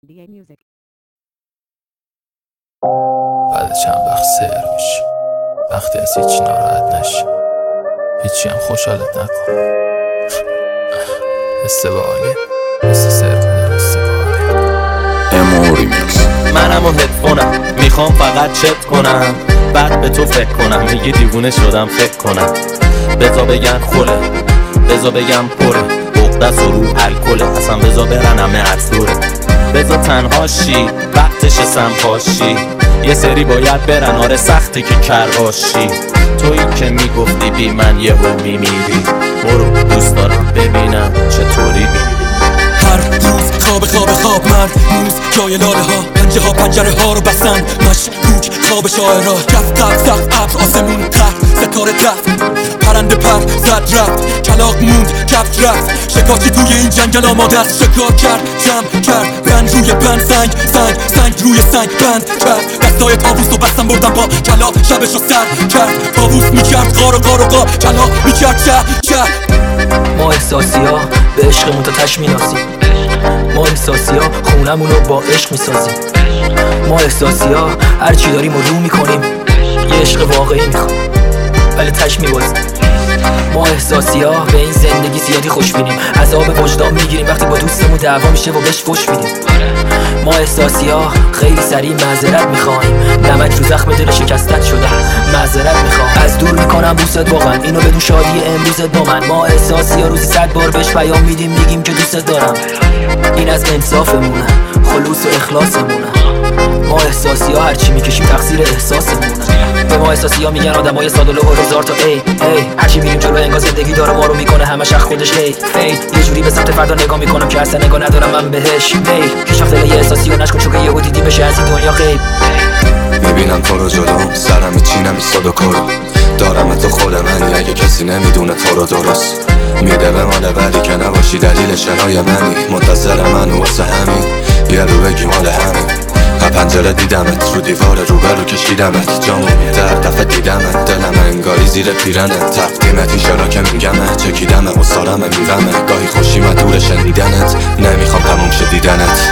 بعد چند وقت سر میشه، وقتی از هیچی ناراحت نشی، هیچی هم خوشحالت نکن. استقالی مثل سر میده استقالی. امو ریمیکس. منم و هدفونم میخوام فقط چت کنم، بعد به تو فکر کنم. میگی دیوونه شدم فکر کنم. بزا بگن خوله، بزا بگم پره، بغدست و رو الکله، اصلا بزا برن همه از دوره. بزا تنها شی وقتش سمپاشی، یه سری باید برن، آره سخته که کرباشی. تویی که میگفتی بی من یهو میمیری، برو دوست دارم ببینم چطوری میمیری. هر روز خواب مرد موز جای لاله ها، پنجه ها پنجره ها رو بستن، مشکوک خواب شاعرها. کف قب سقف ابر آسمون قهر ستاره رفت، پرنده پر زد رفت، کلاغ موند کفت رفت. شکارچی توی این جنگل آماده است شکار کرد، جمع کرد بند روی بند، سنگ روی سنگ بند کرد. دستای طاووس رو بستم بردم با کلا، شبش رو سر کرد. طاووس میکرد غار و کلا میکرد شهر. ما احساسی ها به عشقمون تا تش میناسیم، ما احساسی ها خونمون رو با عشق میسازیم. ما احساسی ها هرچی داریم رو میکنیم، یه عشق واقعی میخوام ولی تش میبازیم. ما احساسی ها به این زندگی زیادی خوش بینیم، عذاب وجدان میگیریم وقتی با دوستمون دعوا میشه و بهش فش میدیم. ما احساسی ها خیلی سریع معذرت میخوایم، نمک رو زخم دل شکستت شدم معذرت میخوام. از دور میکنم بوست واقعا، اینو بدون شادی امروزت با من. ما احساسی ها روزی 100 بار بهش پیام میدیم، میگیم که دوستت دارم. این از انصافمونه، خلوص و اخلاصمونه. ما احساسی ها هرچی میکشیم تقصیر احساسمونه. به ما احساسی ها میگن آدمای ساده و هزار تا ای هرچی میریم جلو انگار زندگی داره ما رو میکنه همش از خودش هی یه جوری به سمت فردا نگاه میکنم که اصلا نگاه ندارم من بهش. هیچ وقت یه احساسی رو نشکن چون که یهو دیدی بشه از این دنیا غیب. میبینم تو رو جلوم، سرم میچینم ایستاد و کرو، دارم تو خود منی اگه کسی نمیدونه تو رو درست. میده به مال ولی که نباشی دلیل شنای منی، منتظر من واسه همین یه رو بگی مال همین. پنجره دیدمت، رو دیوار روبرو کشیدمت، جامو در دفعه دیدمت، دلم انگاری زیر پیرنه. تقدیمت ایشارا که میگمه، چکیدمه و سارمه میومه، گاهی خوشیمت دور شنیدنت، نمیخوام تموم شه دیدنت.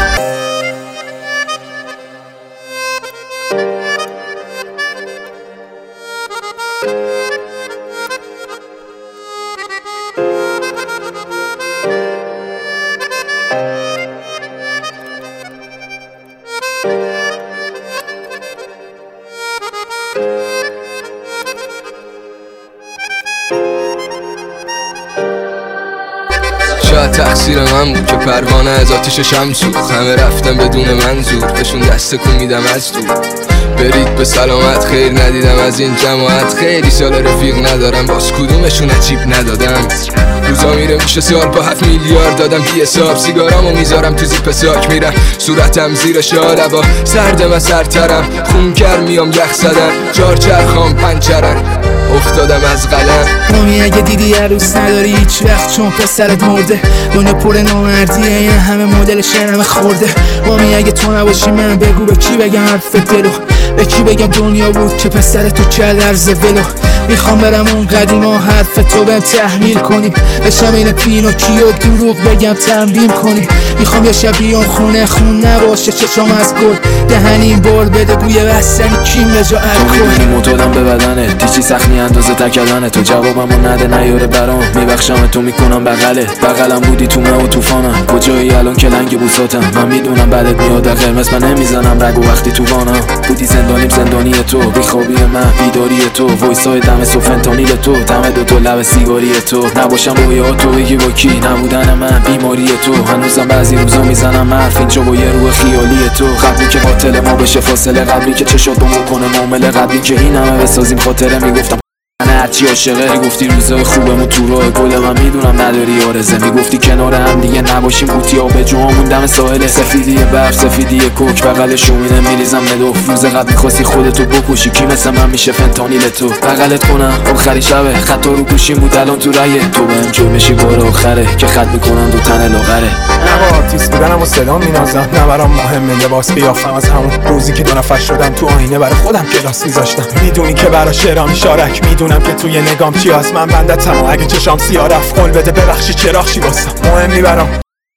شاید تقصیر من بود که پروانه از آتیش شمع سوخت، همه رفتن بدون منظور، بهشون دست کن میدم از دور. برید به سلامت، خیر ندیدم از این جماعت، خیلی سال رفیق ندارم، باز کدومشون عجیب ندادم. روزا میره میشه سال با 7 میلیارد دادم بی حساب، سیگارامو میذارم تو زیپ ساک، میرم صورتم زیر شال با سردم از سرترم، خون میام یخ زدن، جار چرخام پنچرن، افتادم از قلم. مامی اگه دیدی عروس نداری هیچ وقت چون پسرت مرده، دنیا پر نامردیه این همه مدل شنم خورده. مامی اگه تو نباشی من بگو به کی بگم حرف دلو، به کی بگم دنیا بود که پسر تو کرد عرض ولو. میخوام برم اون قدیما حرف تو بهم تحمیل کنیم، بشم این پینوکیو دروغ بگم تنبیه کنیم. میخوام یه شب بیام خونه خون نباشه چشام از گل، دهنیم بر بده بوی بستنی کیم به جا الکل. میبینی معتادم به بدنه، دیچی سخنی اندازه تکدنه، تو جوابمو نده نیاره برام، میبخشم تو میکنم بغلم بودی تو مه و توفانم، کجایی الان که لنگ بوساتم، من میدونم بعدت میاد قرمز، من نمیزنم رگو وقتی تو وانم. بودی زندانیم زندانی تو، بیخوابی من بیداری تو، وایسای دم سوفنتانیل تو، دم دو لب سیگاری تو، نباشم رویا تو بگی با کی، نبودن من بیماری تو، هنوزم بعضی روزا میزنم حرف اینجا با یه روح خیالی تو. قبلی که قاتل ما بشه فاصله، قبلی که چشات بمون کنه معامله، قبلی که این همه بسازیم خاطره، میگفتم هرچی عاشقه، میگفتی روزای خوبمون تو راه گل، من میدونم نداری آرزه، میگفتی کنار هم دیگه نباشیم بوتیا به جوامون دم ساحل، سفیدی برف سفیدی کوک بغل شومینه میریزم ندوف. روز قبل میخواستی خودتو بکشی، کی مثل من میشه فنتانیل تو، بغلت کنم آخری شبه، خطا رو گوشیم بود الان تو رایه، تو بهم جو میشی بار آخره که خط میکنم دو تن لاغره. نه با آرتیست بودنم و صدا مینازم، نه برام مهمه لباس قیافم، از همون روزی که 2 نفر شدم تو آینه برای خودم کلاس میذاشتم. میدونی که برا شعرام شارک، میدونم که توی نگام چی هست، من بندتم و اگه چشام سیاه رفت قول بده ببخشی چراغ چی واسم مهمی برام.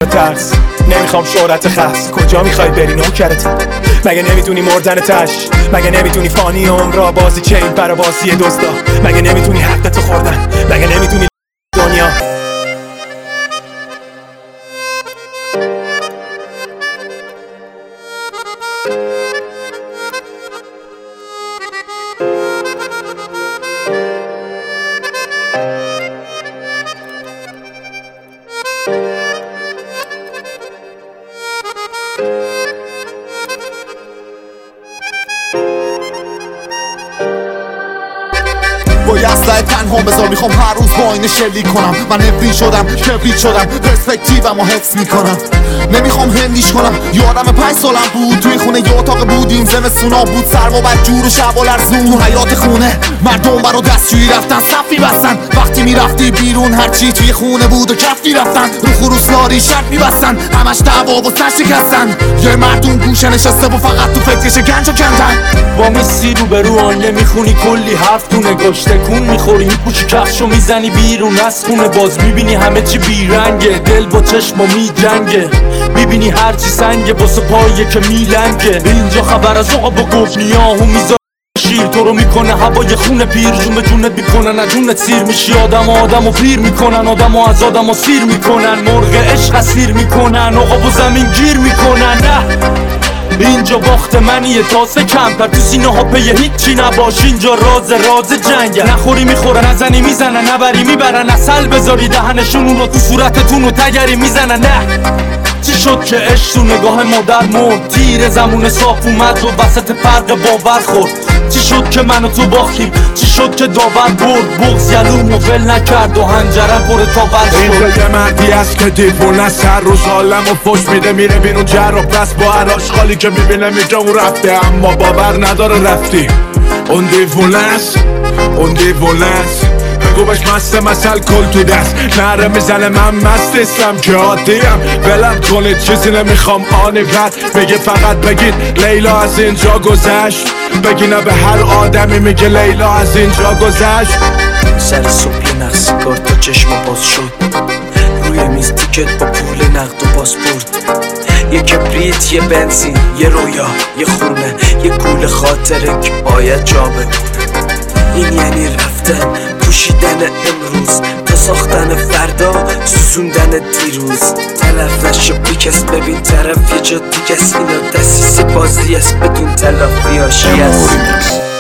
ترس نمیخوام شهرت خاص. کجا میخوای بری نوکرتی؟ مگه نمیدونی مردن تش؟ مگه نمیدونی فانی عمرا بازی چه این برا بازی دزدا؟ مگه نمیدونی حقتو خوردن؟ مگه نمیدونی دنیا با یسته تنها بذار میخوام هر روز با اینه شلیک کنم. من نفرین شدم کبریت شدم پرسپکتیوم رو حفظ میکنم. نمیخوام هندیش کنم. یادم 5 سالم بود توی خونه یه اتاق بودیم. زمستونا بود سرما بد جور و شب و لرزون. تو حیات خونه مردم برا دستشویی رفتن صف می‌بستن. وقتی میرفتی بیرون هرچی توی خونه بود و کف می‌رفتن. رو خروس لاری شرط می‌بستن. همش دعوا و سر شکستن. یه مردم گوشه نشسته و فقط تو فکرش گنج و کندن. با میسی رو به رو آنه میخونی کلی حرف تو نگاش تکون میخوری. میپوشی کفشو میزنی بیرون از خونه باز میبینی همه چی بیرنگه. دل با چشما میجنگه میبینی هرچی سنگه واسه پایه که میلنگه. اینجا خبر از آقا با گفنیاهو میذاره شیر تو رو میکنه هوای خونه پیر. جون به جونت میکنن از جونت سیر میشی. آدمو پیر میکنن. آدمو از آدمو سیر میکنن. مرغ عشق اسیر میکنن. آقا با زمین گیر میکنن. نه اینجا باخت منیه تاسه کمتر تو سینه ها پی هیچی نباش. اینجا راز جنگه. نخوری میخورن نزنی میزنن نبری میبرن. اصل بذاری دهنشون اونو تو صورتتون و تگری میزنن. نه چی شد که عشق تو نگاه مادر مرد؟ تیر زمون صاف اومد و وسط فرق باور خورد. چی شد که من و تو باختیم؟ چی شد که داور برد؟ بغض یلوم و ول نکرد و هنجرم پر تاور شد. اینجا یه مردی هست که دیوونه است هر روز حالم و فش میده میره بیرون جر و پس با هر آشغالی که میبینه میگه اون رفته اما باور نداره رفتی. اون دیوونه است اون دیوونه است بگو بهش مست مثل کل تو دست نره میزنه من مستستم که عادیم. ولم کنید چیزی نمیخوام آنی بعد میگه فقط بگید لیلا از اینجا گذشت. بگی نه به هر آدمی میگه لیلا از اینجا گذشت. سر صبح نقصی کار تا چشم باز شد. روی میز تیکت با پول نقد و پاسپورت. یه کبریت یه بنزین یه رویا یه خونه یه گول خاطره که باید جا بمونه. این یعنی رفتن پوشیدن امروز تا ساختن فردا سوزوندن دیروز. تلف نشو بیکس ببین طرف یه جا دیگه است. اینا دستیس بازی است بدون تلافیاش.